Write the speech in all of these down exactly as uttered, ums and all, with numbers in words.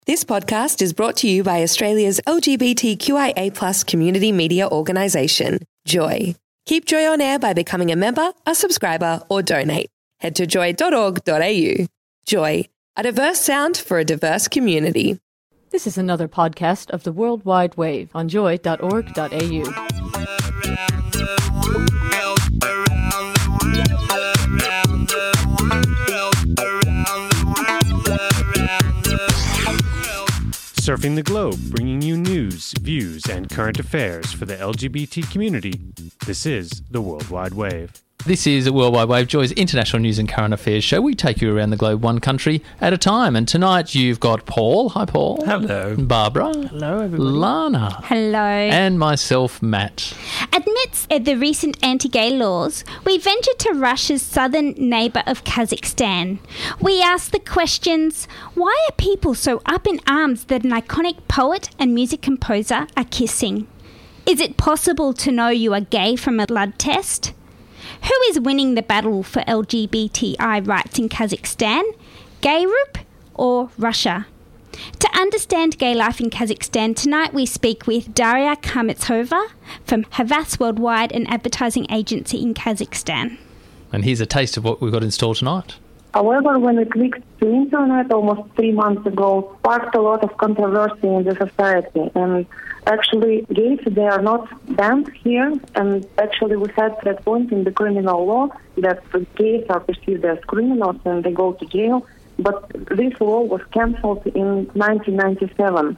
This podcast is brought to you by Australia's L G B T Q I A plus community media organisation, Joy. Keep Joy on air by becoming a member, a subscriber or donate. Head to joy dot org dot a u. Joy, a diverse sound for a diverse community. This is another podcast of the World Wide Wave on joy dot org dot a u. Surfing the globe, bringing you news, views, and current affairs for the L G B T community. This is the World Wide Wave. This is World Wide Wave, Joy's international news and current affairs show. We take you around the globe one country at a time. And tonight you've got Paul. Hi, Paul. Hello. Barbara. Hello, everybody. Lana. Hello. And myself, Matt. Amidst the recent anti-gay laws, we ventured to Russia's southern neighbour of Kazakhstan. We asked the questions, why are people so up in arms that an iconic poet and music composer are kissing? Is it possible to know you are gay from a blood test? Who is winning the battle for L G B T I rights in Kazakhstan? Gayrup or Russia? To understand gay life in Kazakhstan, tonight we speak with Daria Kamitsova from Havas Worldwide, an advertising agency in Kazakhstan. And here's a taste of what we've got in store tonight. However, when it leaked to the internet almost three months ago, sparked a lot of controversy in the society. And actually, gays, they are not banned here. And actually, we had that point in the criminal law that gays are perceived as criminals and they go to jail. But this law was cancelled in nineteen ninety-seven.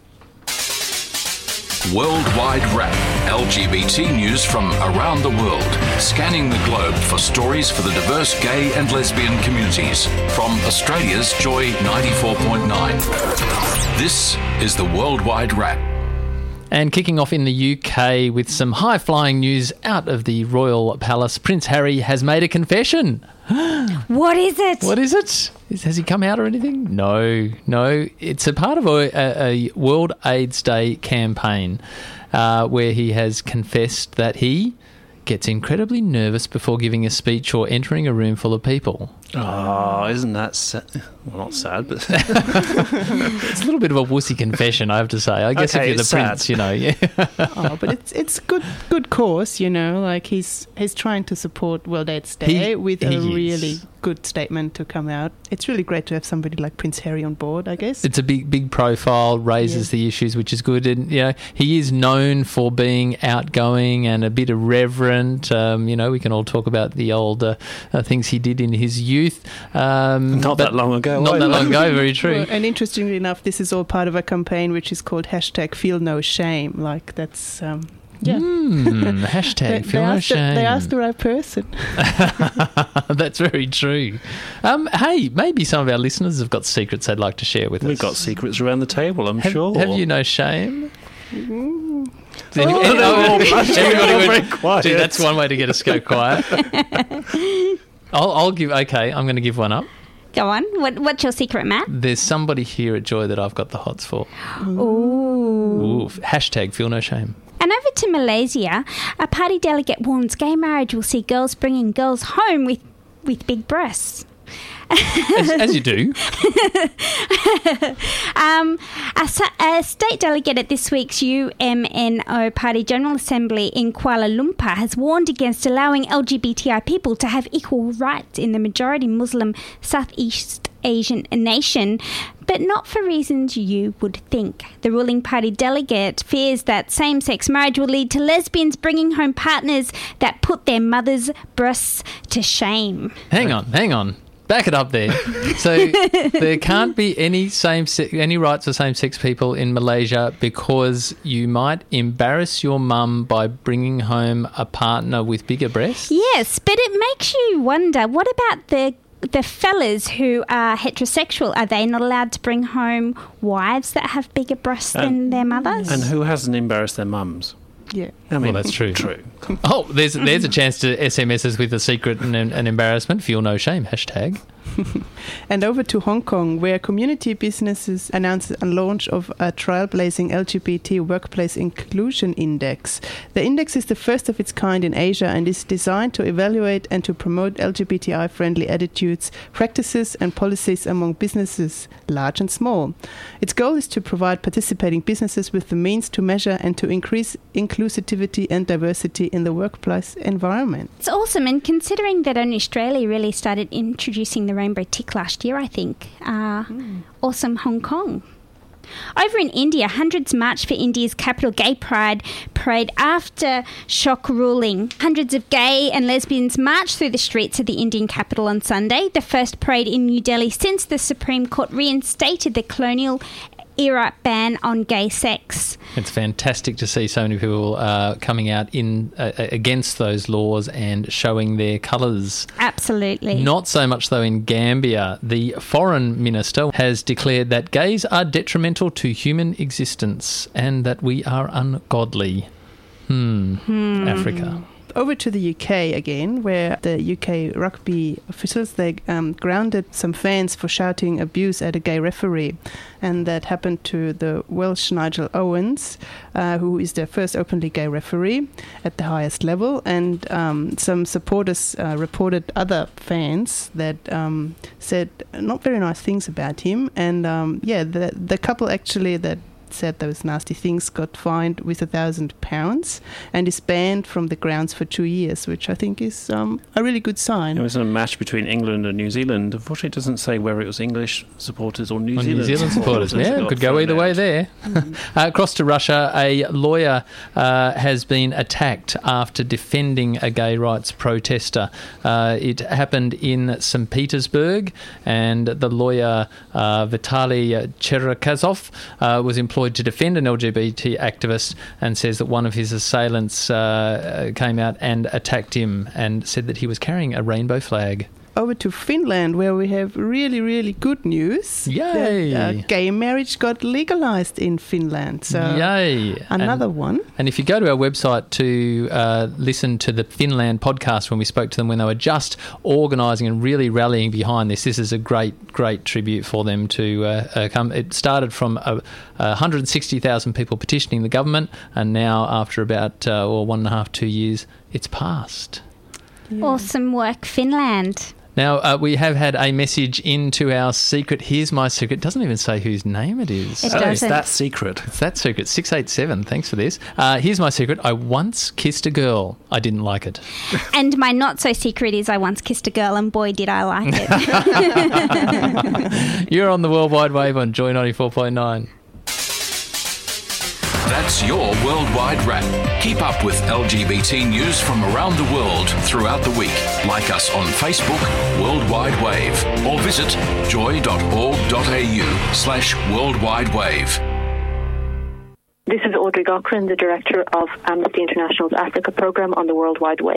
Worldwide Wrap, L G B T news from around the world, scanning the globe for stories for the diverse gay and lesbian communities. From Australia's Joy ninety-four point nine. This is the Worldwide Wrap. And kicking off in the U K with some high-flying news out of the Royal Palace, Prince Harry has made a confession. What is it? What is it? Is, has he come out or anything? No, no. It's a part of a, a, a World AIDS Day campaign uh, where he has confessed that he gets incredibly nervous before giving a speech or entering a room full of people. Oh, isn't that sad? Well, not sad, but... It's a little bit of a wussy confession, I have to say. I guess okay, if you're the sad. prince, you know, yeah. Oh, but it's it's good good cause, you know. Like he's he's trying to support World AIDS Day He- with a he is. really good statement to come out. It's really great to have somebody like Prince Harry on board, I guess. It's a big, big profile, raises Yeah. the issues, which is good. And, you know, he is known for being outgoing and a bit irreverent. Um, you know, we can all talk about the old uh, uh, things he did in his youth. Um, Not but that long ago. Not that either. long ago, very true. Well, and interestingly enough, this is all part of a campaign which is called hashtag Feel No Shame. Like that's um, yeah. Mm, hashtag They, feel they no asked the, shame. they asked the right person. That's very true. Um, hey, maybe some of our listeners have got secrets they'd like to share with We've us. got secrets around the table, I'm have, sure. Have you no shame? Does Oh, any- any- they're all blushing. everybody They're would- very quiet. Gee, that's one way to get us go quiet. I'll, I'll give. Okay, I'm going to give one up. Go on. What, what's your secret, Matt? There's somebody here at Joy that I've got the hots for. Ooh. Ooh, hashtag feel no shame. And over to Malaysia, a party delegate warns gay marriage will see girls bringing girls home with, with big breasts. As, as you do. um, a, sa- a state delegate at this week's U M N O Party General Assembly in Kuala Lumpur has warned against allowing L G B T I people to have equal rights in the majority Muslim Southeast Asian nation, but not for reasons you would think. The ruling party delegate fears that same-sex marriage will lead to lesbians bringing home partners that put their mothers' breasts to shame. Hang on, hang on. Back it up there. So there can't be any same se- any rights for same-sex people in Malaysia because you might embarrass your mum by bringing home a partner with bigger breasts? Yes, but it makes you wonder, what about the the fellas who are heterosexual? Are they not allowed to bring home wives that have bigger breasts than And- their mothers? And who hasn't embarrassed their mums? Yeah. I mean, Well, that's true. True. Oh, there's there's a chance to S M S us with a secret and an, an embarrassment. Feel no shame. Hashtag. And over to Hong Kong, where community businesses announced a launch of a trailblazing L G B T Workplace Inclusion Index. The index is the first of its kind in Asia and is designed to evaluate and to promote L G B T I-friendly attitudes, practices and policies among businesses, large and small. Its goal is to provide participating businesses with the means to measure and to increase inclusivity and diversity in the workplace environment. It's awesome, and considering that only Australia really started introducing the rainbow tick last year, I think. Uh, mm. Awesome Hong Kong. Over in India, hundreds marched for India's capital gay pride parade after shock ruling. Hundreds of gay and lesbians marched through the streets of the Indian capital on Sunday, the first parade in New Delhi since the Supreme Court reinstated the colonial era ban on gay sex. It's fantastic to see so many people uh, coming out in uh, against those laws and showing their colours. Absolutely. Not so much though in Gambia. The foreign minister has declared that gays are detrimental to human existence and that we are ungodly. Hmm. hmm. Africa. Over to the U K again, where the U K rugby officials, they um, grounded some fans for shouting abuse at a gay referee. And that happened to the Welsh Nigel Owens, uh, who is their first openly gay referee at the highest level. And um, some supporters uh, reported other fans that um, said not very nice things about him. And um, yeah, the, the couple actually that said those nasty things got fined with a thousand pounds and is banned from the grounds for two years, which I think is um, a really good sign. It was a match between England and New Zealand. Unfortunately, it doesn't say whether it was English supporters or New or Zealand, New Zealand supporters. supporters. Yeah, could go either way there. Mm. uh, across to Russia, a lawyer uh, has been attacked after defending a gay rights protester. Uh, it happened in Saint Petersburg, and the lawyer uh, Vitaly Cherkasov uh, was employed to defend an L G B T activist, and says that one of his assailants uh, came out and attacked him and said that he was carrying a rainbow flag. Over to Finland, where we have really, really good news. Yay! That, uh, gay marriage got legalised in Finland. So Yay! Another and, one. And if you go to our website to uh, listen to the Finland podcast when we spoke to them when they were just organising and really rallying behind this, this is a great, great tribute for them to uh, uh, come. It started from uh, one hundred sixty thousand people petitioning the government, and now after about uh, well, one and a half, two years, it's passed. Yeah. Awesome work, Finland. Now, uh, we have had a message into our secret. Here's my secret. It doesn't even say whose name it is. It oh, doesn't. It's that secret. It's that secret. six eight seven. Thanks for this. Uh, here's my secret. I once kissed a girl. I didn't like it. And my not-so-secret is I once kissed a girl, and boy, did I like it. You're on the World Wide Wave on Joy ninety-four point nine. That's your Worldwide Wrap. Keep up with L G B T news from around the world throughout the week. Like us on Facebook, Worldwide Wave, or visit joy.org.au slash Worldwide Wave. This is Audrey Cochran, the Director of Amnesty International's Africa Programme on the World Wide Web.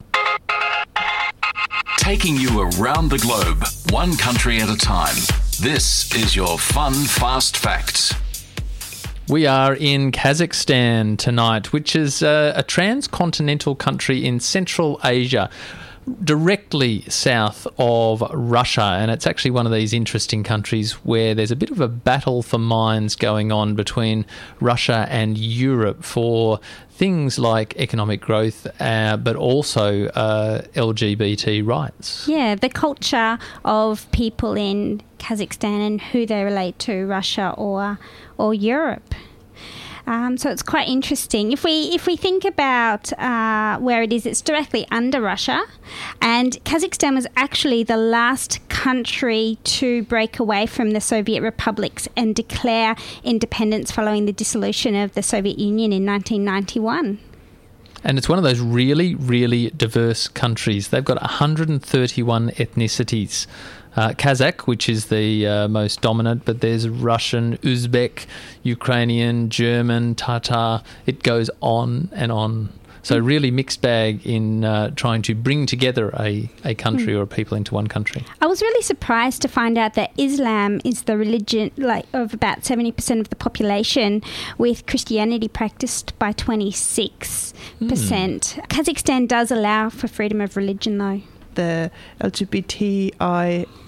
Taking you around the globe, one country at a time. This is your Fun Fast Facts. We are in Kazakhstan tonight, which is a, a transcontinental country in Central Asia, directly south of Russia. And it's actually one of these interesting countries where there's a bit of a battle for minds going on between Russia and Europe for things like economic growth, uh, but also uh, L G B T rights. Yeah, the culture of people in Kazakhstan and who they relate to, Russia or or Europe. Um, so it's quite interesting. If we if we think about uh, where it is, it's directly under Russia, and Kazakhstan was actually the last country to break away from the Soviet republics and declare independence following the dissolution of the Soviet Union in nineteen ninety-one. And it's one of those really, really diverse countries. They've got one hundred thirty-one ethnicities. Uh, Kazakh, which is the uh, most dominant, but there's Russian, Uzbek, Ukrainian, German, Tatar. It goes on and on. So really mixed bag in uh, trying to bring together a, a country mm. or a people into one country. I was really surprised to find out that Islam is the religion like of about seventy percent of the population, with Christianity practiced by twenty-six percent. Mm. Kazakhstan does allow for freedom of religion, though. The L G B T I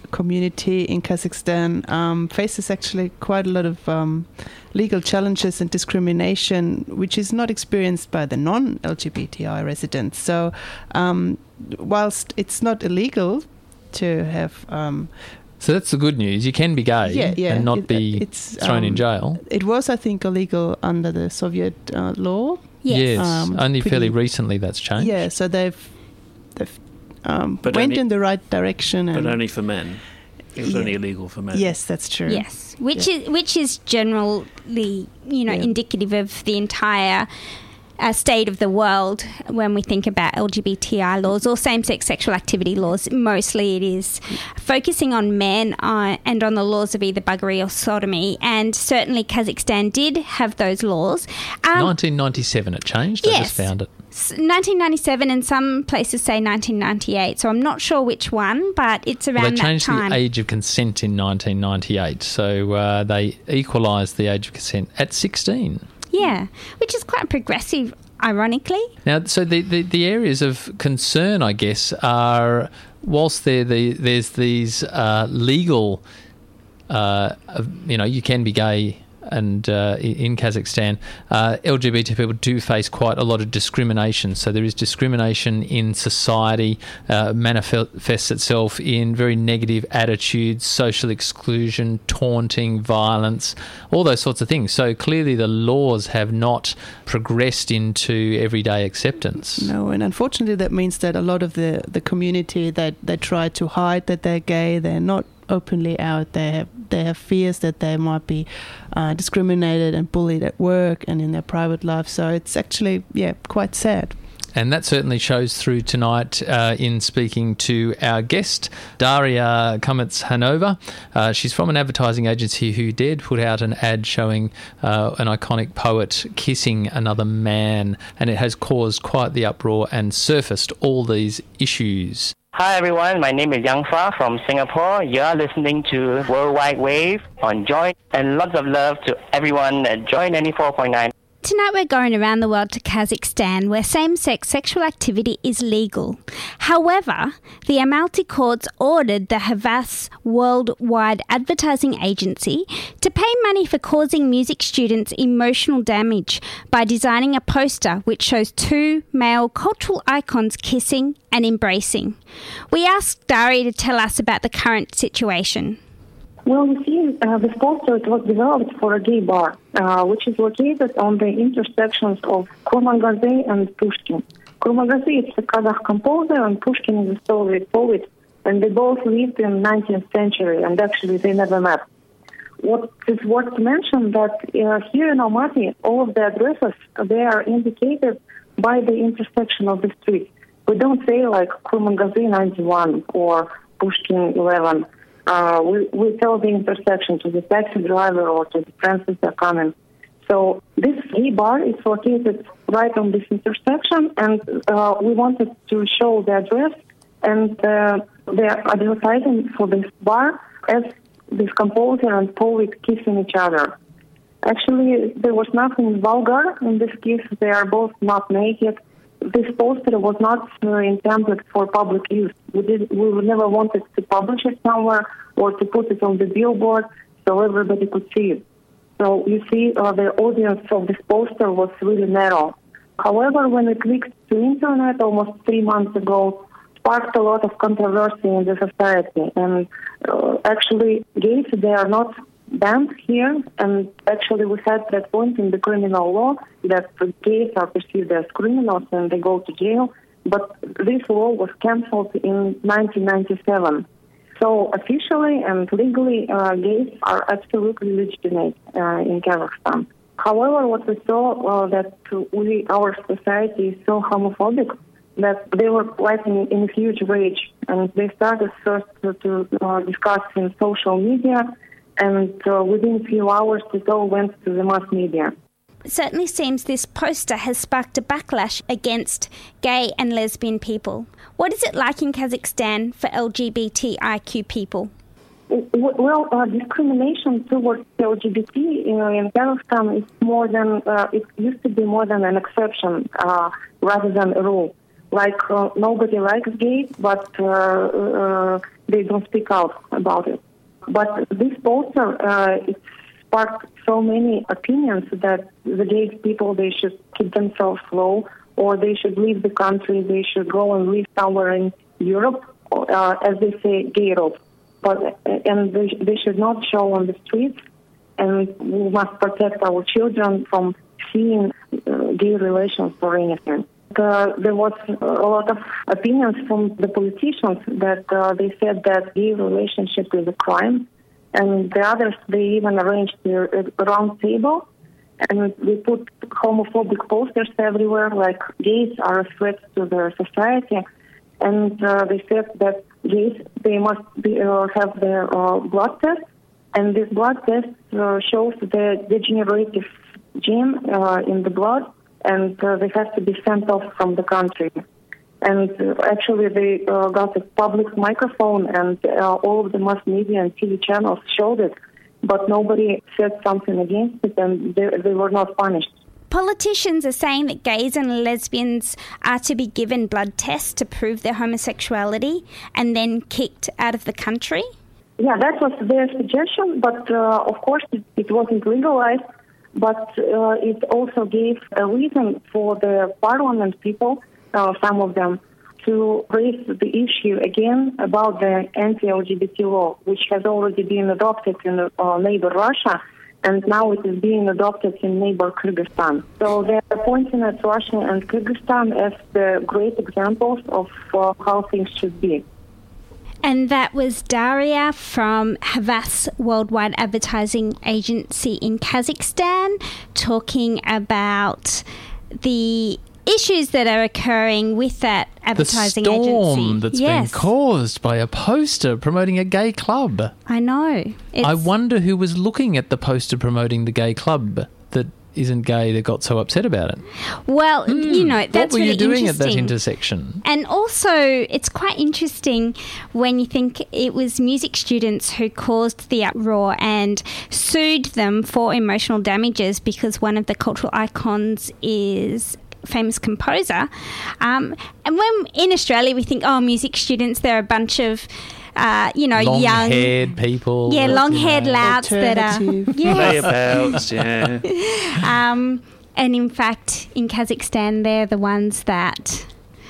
community in Kazakhstan um, faces actually quite a lot of um, legal challenges and discrimination, which is not experienced by the non-L G B T I residents. So um, whilst it's not illegal to have... Um, so that's the good news. You can be gay yeah, yeah, and not it, be it's, thrown um, in jail. It was, I think, illegal under the Soviet uh, law. Yes, um, only pretty, fairly recently that's changed. Yeah, so they've they've um, But went only- in the right direction. And But only for men. It was Yeah. only illegal for men. yes, that's true. Yes, which Yeah. is which is generally, you know, Yeah. indicative of the entire uh, state of the world when we think about L G B T I laws or same-sex sexual activity laws. Mostly it is focusing on men uh, and on the laws of either buggery or sodomy, and certainly Kazakhstan did have those laws. Um, nineteen ninety-seven it changed. I yes. just found it. s- nineteen ninety-seven, and some places say nineteen ninety-eight, so I'm not sure which one, but it's around Well, they that changed time. the age of consent in nineteen ninety-eight, so uh, they equalised the age of consent at sixteen. Yeah, which is quite progressive, ironically. Now, so the, the, the areas of concern, I guess, are whilst there the, there's these uh, legal, uh, you know, you can be gay. And uh, in Kazakhstan, uh, L G B T people do face quite a lot of discrimination. So there is discrimination in society, uh, manifests itself in very negative attitudes, social exclusion, taunting, violence, all those sorts of things. So clearly the laws have not progressed into everyday acceptance. No, and unfortunately that means that a lot of the, the community that they try to hide that they're gay, they're not openly out. They have they have fears that they might be uh, discriminated and bullied at work and in their private life. So it's actually yeah quite sad. And that certainly shows through tonight uh, in speaking to our guest, Daria Kametz-Hanova. Uh, she's from an advertising agency who did put out an ad showing uh, an iconic poet kissing another man, and it has caused quite the uproar and surfaced all these issues. Hi everyone, my name is Yang Fa from Singapore. You are listening to Worldwide Wave on Joy, and lots of love to everyone at Joy ninety-four point nine. Tonight we're going around the world to Kazakhstan, where same-sex sexual activity is legal. However, the Almaty courts ordered the Havas Worldwide Advertising Agency to pay money for causing music students emotional damage by designing a poster which shows two male cultural icons kissing and embracing. We asked Dari to tell us about the current situation. Well, you see, uh, this poster it was developed for a gay bar, uh, which is located on the intersections of Kurmangazy and Pushkin. Kurmangazy is a Kazakh composer, and Pushkin is a Soviet poet, and they both lived in the nineteenth century, and actually they never met. What is worth to mention that uh, here in Almaty, all of the addresses, they are indicated by the intersection of the street. We don't say like Kurmangazy ninety-one or Pushkin eleven. Uh, we, we tell the intersection to the taxi driver or to the friends that are coming. So this gay bar is located right on this intersection, and uh, we wanted to show the address, and uh, they're advertising for this bar as this composer and poet kissing each other. Actually, there was nothing vulgar in this kiss. They are both not naked. This poster was not uh, intended for public use. We did, we never wanted to publish it somewhere or to put it on the billboard so everybody could see it. So you see, uh, the audience of this poster was really narrow. However, when it leaked to internet almost three months ago, sparked a lot of controversy in the society. And uh, actually, gays, they are not banned here, and actually we had that point in the criminal law that gays are perceived as criminals and they go to jail, but this law was cancelled in nineteen ninety-seven. So officially and legally, uh, gays are absolutely legitimate uh, in Kazakhstan. However, what we saw uh, that we, our society is so homophobic that they were quite in, in a huge rage, and they started first to, to uh, discuss in social media. And uh, within a few hours, it all went to the mass media. It certainly seems this poster has sparked a backlash against gay and lesbian people. What is it like in Kazakhstan for L G B T I Q people? Well, uh, discrimination towards L G B T uh, in Kazakhstan is more than, uh, it used to be more than an exception uh, rather than a rule. Like, uh, nobody likes gays, but uh, uh, they don't speak out about it. But this poster, uh, it sparked so many opinions that the gay people, they should keep themselves low, or they should leave the country, they should go and live somewhere in Europe, uh, as they say, gay Europe. But, and they, they should not show on the streets, and we must protect our children from seeing uh, gay relations or anything. Uh, there was a lot of opinions from the politicians that uh, they said that gay relationship is a crime, and the others, they even arranged a round table, and they put homophobic posters everywhere, like gays are a threat to their society, and uh, they said that gays, they must be, uh, have their uh, blood test, and this blood test uh, shows the degenerative gene uh, in the blood, and uh, they have to be sent off from the country. And uh, actually they uh, got a public microphone, and uh, all of the mass media and T V channels showed it, but nobody said something against it, and they, they were not punished. Politicians are saying that gays and lesbians are to be given blood tests to prove their homosexuality and then kicked out of the country. Yeah, that was their suggestion, but uh, of course it, it wasn't legalized. But uh, it also gave a reason for the parliament people, uh, some of them, to raise the issue again about the anti-L G B T law, which has already been adopted in uh, neighbor Russia, and now it is being adopted in neighbor Kyrgyzstan. So they are pointing at Russia and Kyrgyzstan as the great examples of uh, how things should be. And that was Daria from Havas Worldwide Advertising Agency in Kazakhstan, talking about the issues that are occurring with that advertising the storm agency. that's yes. been caused by a poster promoting a gay club. I know. It's... I wonder who was looking at the poster promoting the gay club that isn't gay that got so upset about it. Well, mm. you know, that's What were really you doing at that interesting. intersection? And also, it's quite interesting when you think it was music students who caused the uproar and sued them for emotional damages because one of the cultural icons is famous composer. Um, and when in Australia we think, oh, music students, they're a bunch of Uh, you know, long young, haired people. yeah, long-haired you know. louts that are, yes. Layabouts, yeah. um, and in fact, in Kazakhstan, they're the ones that.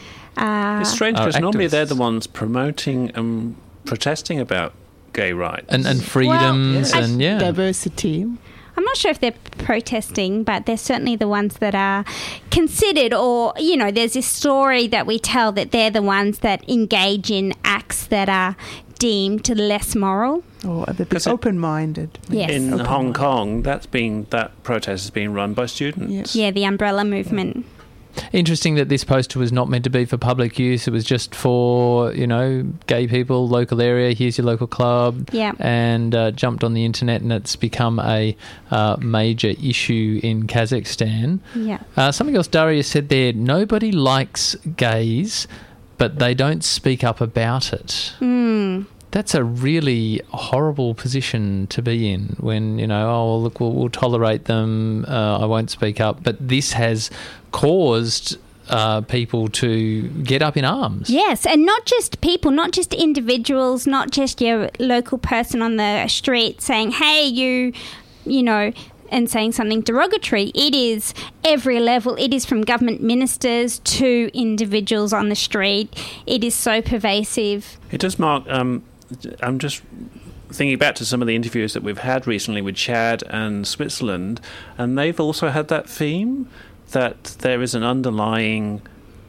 Uh, It's strange Oh, because normally activists. they're the ones promoting and protesting about gay rights and and freedoms Well, and yeah, Diversity. I'm not sure if they're protesting, but they're certainly the ones that are considered, or, you know, there's this story that we tell that they're the ones that engage in acts that are deemed less moral. Or a bit 'Cause it- open-minded. Yes. in Open Hong mind. Kong. That's been that protest has been run by students. Yeah, the umbrella movement. Interesting that this poster was not meant to be for public use. It was just for, you know, gay people, local area, here's your local club. Yeah. And uh, jumped on the internet, and it's become a uh, major issue in Kazakhstan. Yeah. Uh, something else Daria said there, nobody likes gays, but they don't speak up about it. Mm. That's a really horrible position to be in when, you know, oh, well, look, we'll, we'll tolerate them, uh, I won't speak up. But this has caused uh, people to get up in arms. Yes, and not just people, not just individuals, not just your local person on the street saying, hey, you, you know, and saying something derogatory. It is every level. It is from government ministers to individuals on the street. It is so pervasive. It does mark. Um, I'm just thinking back to some of the interviews that we've had recently with Chad and Switzerland, and they've also had that theme that there is an underlying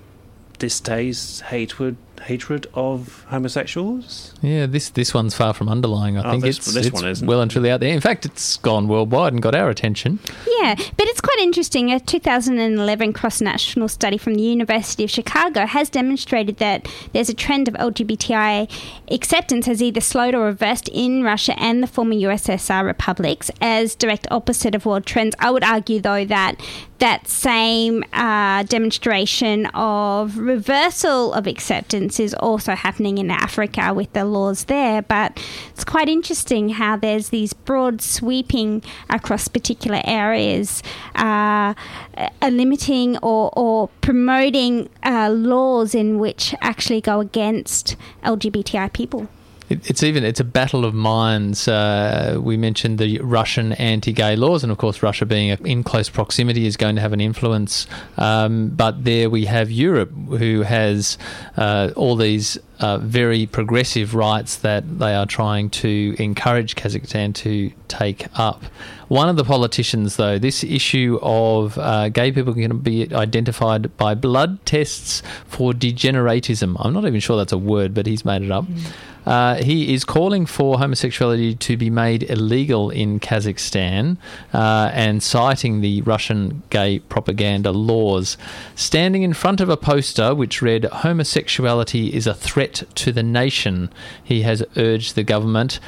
distaste, hatred, hatred of homosexuals. Yeah, this this one's far from underlying. I Oh, think this- it's, this it's one isn't. well and truly out there. In fact, it's gone worldwide and got our attention. Yeah, but it's quite interesting. A two thousand eleven cross-national study from the University of Chicago has demonstrated that there's a trend of L G B T I acceptance has either slowed or reversed in Russia and the former U S S R republics as direct opposite of world trends. I would argue, though, that that same uh, demonstration of reversal of acceptance is also happening in Africa with the laws there. But it's quite interesting how there's these broad sweeping across particular areas, uh, uh, limiting or, or promoting uh, laws in which actually go against L G B T I people. It, it's even it's a battle of minds. Uh, we mentioned the Russian anti-gay laws, and of course, Russia being in close proximity is going to have an influence. Um, but there we have Europe, who has uh, all these uh, very progressive rights that they are trying to encourage Kazakhstan to take up. One of the politicians, though, this issue of uh, gay people can be identified by blood tests for degeneratism. I'm not even sure that's a word, but he's made it up. Mm. Uh, he is calling for homosexuality to be made illegal in Kazakhstan uh, and citing the Russian gay propaganda laws. Standing in front of a poster which read, "Homosexuality is a threat to the nation," he has urged the government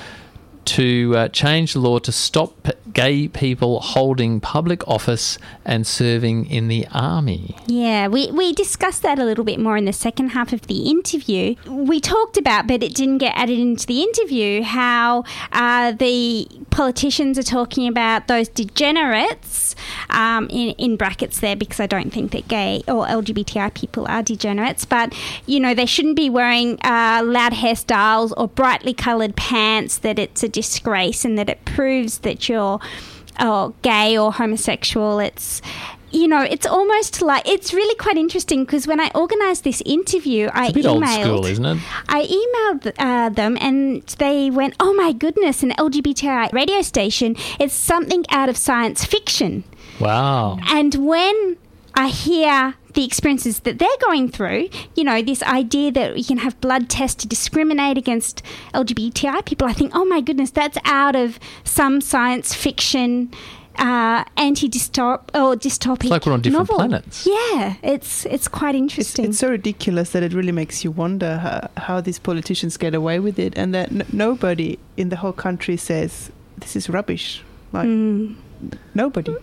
to uh, change the law to stop p- gay people holding public office and serving in the army. Yeah, we, we discussed that a little bit more in the second half of the interview. We talked about, but it didn't get added into the interview, how uh, the politicians are talking about those degenerates, um, in, in brackets there, because I don't think that gay or L G B T I people are degenerates, but, you know, they shouldn't be wearing uh, loud hairstyles or brightly coloured pants, that it's a disgrace and that it proves that you're oh, gay or homosexual. It's, you know, it's almost like, it's really quite interesting, because when I organised this interview, it's I a bit emailed, old school, isn't it? I emailed uh, them, and they went, "Oh my goodness, an L G B T I radio station, it's something out of science fiction." Wow. And when I hear the experiences that they're going through, you know, this idea that you can have blood tests to discriminate against L G B T I people, I think, oh my goodness, that's out of some science fiction uh, anti-dystop or dystopic It's like we're on different novel. planets. Yeah, it's it's quite interesting. It's, it's so ridiculous that it really makes you wonder how, how these politicians get away with it, and that n- nobody in the whole country says this is rubbish. Like, mm. Nobody.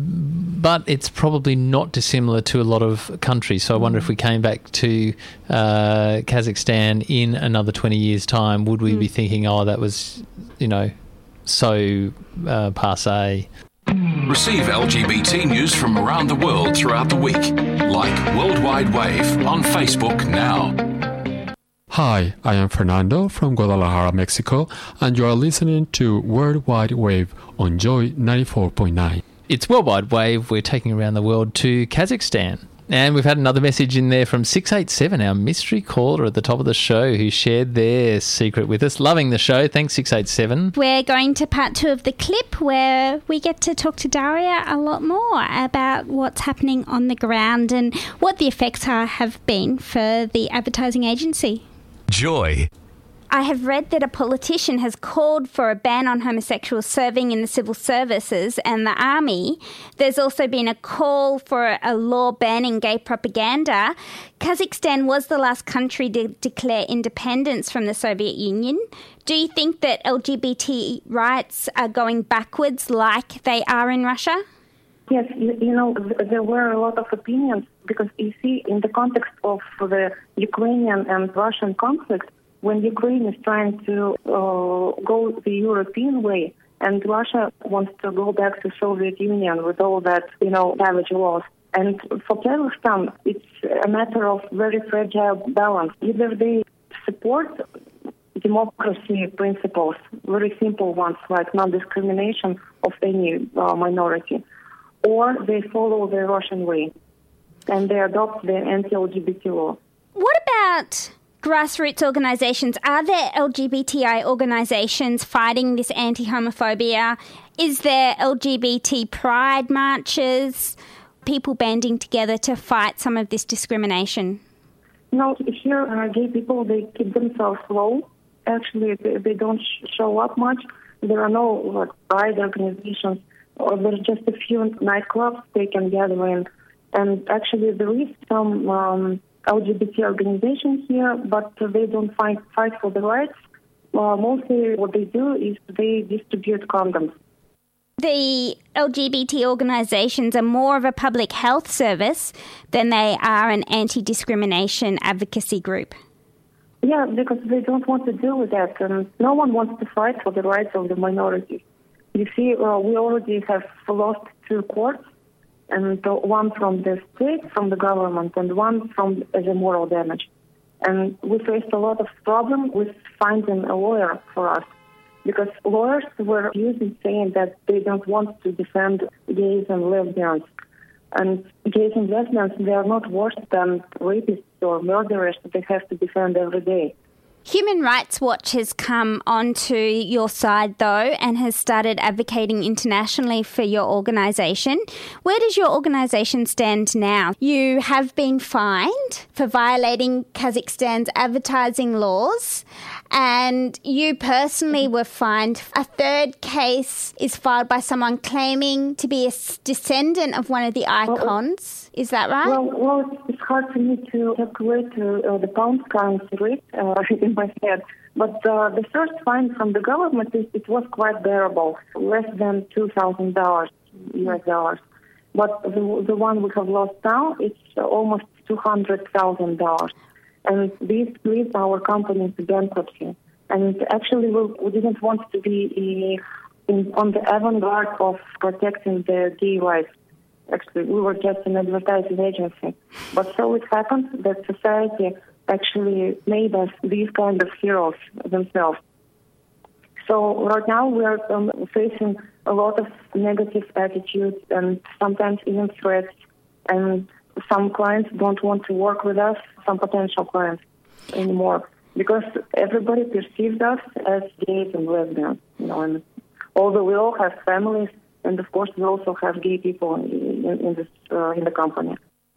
But it's probably not dissimilar to a lot of countries. So I wonder mm. if we came back to uh, Kazakhstan in another twenty years' time, would we mm. be thinking, oh, that was, you know, so uh, passé? Receive L G B T news from around the world throughout the week. Like Worldwide Wave on Facebook now. Hi, I am Fernando from Guadalajara, Mexico, and you are listening to Worldwide Wave on Joy ninety-four point nine. It's Worldwide Wave. We're taking around the world to Kazakhstan. And we've had another message in there from six eight seven, our mystery caller at the top of the show, who shared their secret with us. Loving the show. Thanks, six eight seven. We're going to part two of the clip where we get to talk to Daria a lot more about what's happening on the ground and what the effects are, have been for the advertising agency. Joy. I have read that a politician has called for a ban on homosexuals serving in the civil services and the army. There's also been a call for a law banning gay propaganda. Kazakhstan was the last country to declare independence from the Soviet Union. Do you think that L G B T rights are going backwards like they are in Russia? Yes, you, you know, there were a lot of opinions because, you see, in the context of the Ukrainian and Russian conflict, when Ukraine is trying to uh, go the European way and Russia wants to go back to Soviet Union with all that, you know, savage laws. And for Kazakhstan, it's a matter of very fragile balance. Either they support democracy principles, very simple ones like non-discrimination of any uh, minority, or they follow the Russian way and they adopt the anti-L G B T law. What about grassroots organisations? Are there L G B T I organisations fighting this anti-homophobia? Is there L G B T pride marches, people banding together to fight some of this discrimination? No, here uh, gay people, they keep themselves low. Actually, they, they don't sh- show up much. There are no like, pride organizations, or there's just a few nightclubs they can gather in. And actually, there is some um, L G B T organizations here, but they don't fight, fight for the rights. Uh, mostly what they do is they distribute condoms. The L G B T organisations are more of a public health service than they are an anti-discrimination advocacy group. Yeah, because they don't want to deal with that, and no one wants to fight for the rights of the minorities. You see, uh, we already have lost two courts, and one from the state, from the government, and one from as a moral damage. And we faced a lot of problem with finding a lawyer for us, because lawyers were usually saying that they don't want to defend gays and lesbians. And gays and lesbians, they are not worse than rapists or murderers that they have to defend every day. Human Rights Watch has come onto your side, though, and has started advocating internationally for your organisation. Where does your organisation stand now? You have been fined for violating Kazakhstan's advertising laws, and you personally were fined. A third case is filed by someone claiming to be a descendant of one of the icons. Is that right? Well, well it's hard for me to calculate uh, the pound currency rate uh, in my head. But uh, the first fine from the government, is, it was quite bearable, less than two thousand dollars, U S dollars. But the, the one we have lost now, it's uh, almost two hundred thousand dollars. And this leads our company into bankruptcy. And actually, we, we didn't want to be uh, in, on the avant-garde of protecting the gay rights. Actually, we were just an advertising agency. But so it happened that society actually made us these kind of heroes themselves. So right now we are um, facing a lot of negative attitudes and sometimes even threats. And some clients don't want to work with us, some potential clients anymore, because everybody perceives us as gays and lesbians. You know, and although we all have families, and of course we also have gay people in, in, in this uh, in the company.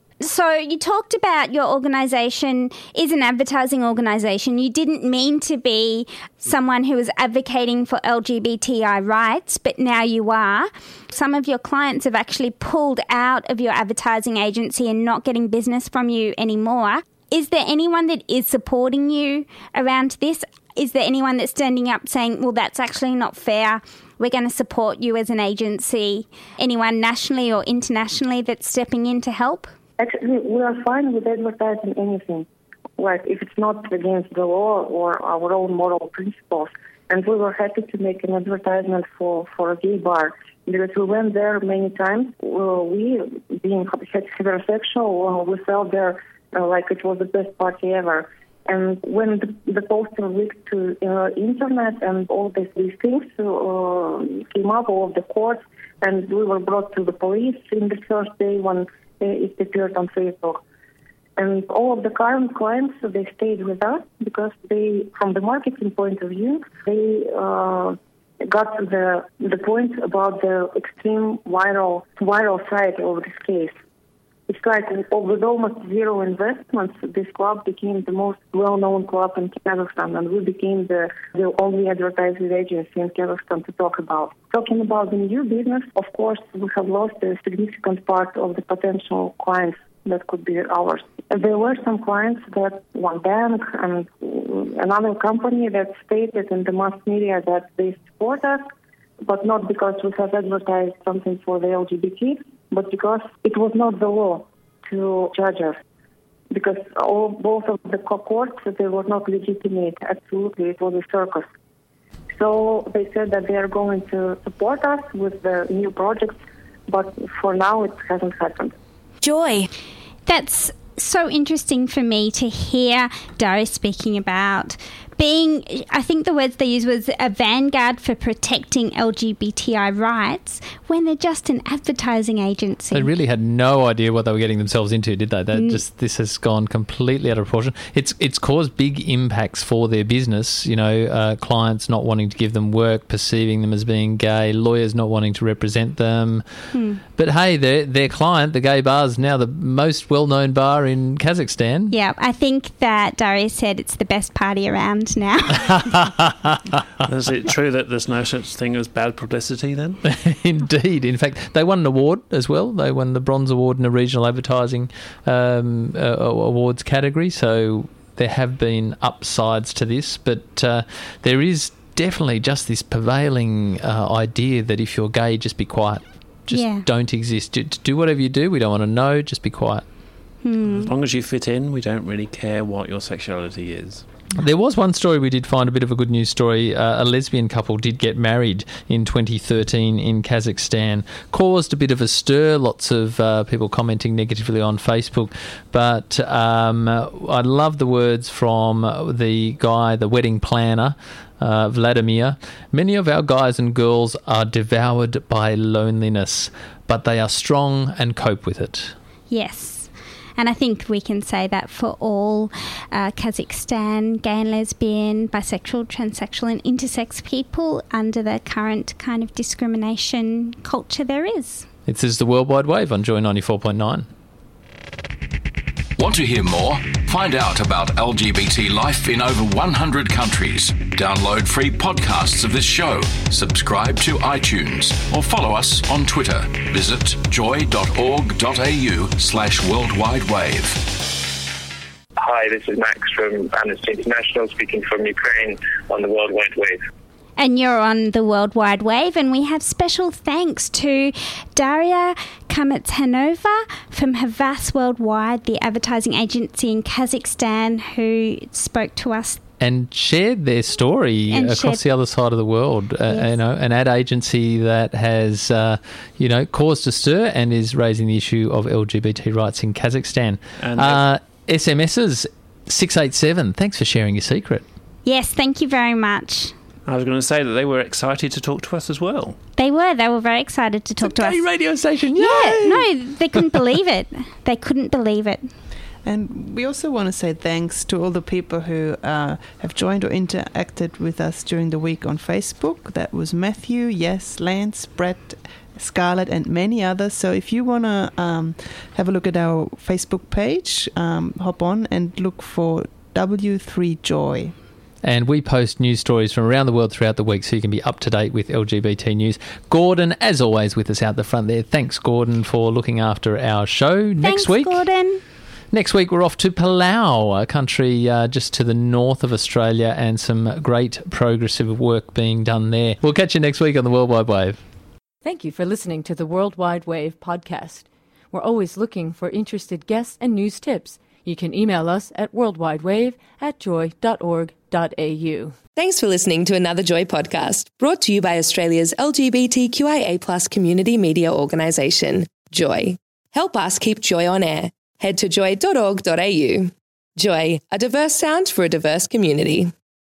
So you talked about your organisation is an advertising organisation. You didn't mean to be someone who was advocating for L G B T I rights, but now you are. Some of your clients have actually pulled out of your advertising agency and not getting business from you anymore. Is there anyone that is supporting you around this? Is there anyone that's standing up saying, well, that's actually not fair, we're going to support you as an agency? Anyone nationally or internationally that's stepping in to help? Actually, we are fine with advertising anything, like if it's not against the law or our own moral principles. And we were happy to make an advertisement for, for a gay bar, because we went there many times. Well, we, being heterosexual, we felt there uh, like it was the best party ever. And when the, the poster leaked to uh, internet and all these, these things uh, came up, all of the courts, and we were brought to the police in the first day when it appeared on Facebook. And all of the current clients, they stayed with us because they, from the marketing point of view, they uh, got the the point about the extreme viral viral side of this case. It's like with almost zero investments, this club became the most well-known club in Kazakhstan, and we became the, the only advertising agency in Kazakhstan to talk about. Talking about the new business, of course, we have lost a significant part of the potential clients that could be ours. There were some clients that one bank and another company that stated in the mass media that they support us, but not because we have advertised something for the L G B T, but because it was not the law to judge us. Because all, both of the courts, they were not legitimate. Absolutely, it was a circus. So they said that they are going to support us with the new projects, but for now it hasn't happened. Joy. That's so interesting for me to hear Doris speaking about being, I think the words they used was a vanguard for protecting L G B T I rights when they're just an advertising agency. They really had no idea what they were getting themselves into, did they? That Mm. just this has gone completely out of proportion. It's it's caused big impacts for their business. You know, uh, clients not wanting to give them work, perceiving them as being gay, lawyers not wanting to represent them. Hmm. But hey, their their client, the gay bar, is now the most well-known bar in Kazakhstan. Yeah, I think that Darius said it's the best party around now. Is it true that there's no such thing as bad publicity then? Indeed. In fact, they won an award as well. They won the Bronze Award in the Regional Advertising um, uh, Awards category. So there have been upsides to this, but uh, there is definitely just this prevailing uh, idea that if you're gay, just be quiet. Just Yeah. don't exist. Do, do whatever you do. We don't want to know. Just be quiet. Hmm. As long as you fit in, we don't really care what your sexuality is. There was one story we did find, a bit of a good news story. Uh, a lesbian couple did get married in twenty thirteen in Kazakhstan. Caused a bit of a stir, lots of uh, people commenting negatively on Facebook. But um, I love the words from the guy, the wedding planner, uh, Vladimir. Many of our guys and girls are devoured by loneliness, but they are strong and cope with it. Yes. And I think we can say that for all uh, Kazakhstan gay and lesbian, bisexual, transsexual and intersex people under the current kind of discrimination culture there is. This is the Worldwide Wave on Joy ninety-four point nine. Want to hear more? Find out about L G B T life in over one hundred countries. Download free podcasts of this show. Subscribe to iTunes or follow us on Twitter. Visit joy.org.au slash worldwide wave. Hi, this is Max from Amnesty International speaking from Ukraine on the Worldwide Wave. And you're on the Worldwide Wave, and we have special thanks to Daria Kametsanova from Havas Worldwide, the advertising agency in Kazakhstan, who spoke to us and shared their story and across shared, the other side of the world. Uh, yes. You know, an ad agency that has, uh, you know, caused a stir and is raising the issue of L G B T rights in Kazakhstan. And uh, S M Ss six eight seven. Thanks for sharing your secret. Yes, thank you very much. I was going to say that they were excited to talk to us as well. They were. They were very excited to talk it's a to us. gay radio station. Yay! Yeah, no, they couldn't believe it. They couldn't believe it. And we also want to say thanks to all the people who uh, have joined or interacted with us during the week on Facebook. That was Matthew, Yes, Lance, Brett, Scarlett, and many others. So if you want to um, have a look at our Facebook page, um, hop on and look for W three Joy. And we post news stories from around the world throughout the week so you can be up to date with L G B T news. Gordon, as always, with us out the front there. Thanks, Gordon, for looking after our show. Thanks, Next week, Gordon. Next week, we're off to Palau, a country uh, just to the north of Australia, and some great progressive work being done there. We'll catch you next week on the Worldwide Wave. Thank you for listening to the Worldwide Wave podcast. We're always looking for interested guests and news tips. You can email us at worldwidewave at joy dot org dot a u. Thanks for listening to another Joy podcast, brought to you by Australia's L G B T Q I A plus community media organisation, Joy. Help us keep Joy on air. Head to joy dot org dot a u. Joy, a diverse sound for a diverse community.